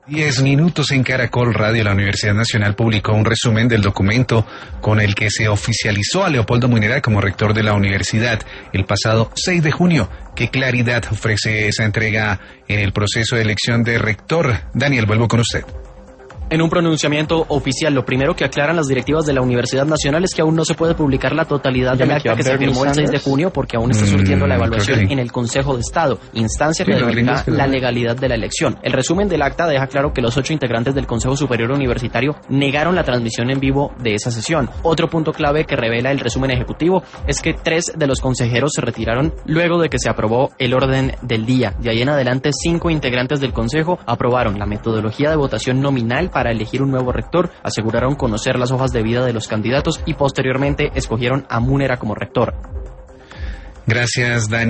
10 minutos en Caracol Radio. La Universidad Nacional publicó un resumen del documento con el que se oficializó a Leopoldo Munera como rector de la universidad el pasado 6 de junio. ¿Qué claridad ofrece esa entrega en el proceso de elección de rector? Daniel, vuelvo con usted. En un pronunciamiento oficial, lo primero que aclaran las directivas de la Universidad Nacional es que aún no se puede publicar la totalidad del acta que se firmó el 6 de junio porque aún está surtiendo la evaluación en el Consejo de Estado, instancia que determina la legalidad de la elección. El resumen del acta deja claro que los 8 integrantes del Consejo Superior Universitario negaron la transmisión en vivo de esa sesión. Otro punto clave que revela el resumen ejecutivo es que 3 de los consejeros se retiraron luego de que se aprobó el orden del día. De ahí en adelante, 5 integrantes del Consejo aprobaron la metodología de votación nominal para elegir un nuevo rector, aseguraron conocer las hojas de vida de los candidatos y posteriormente escogieron a Munera como rector. Gracias, Dani.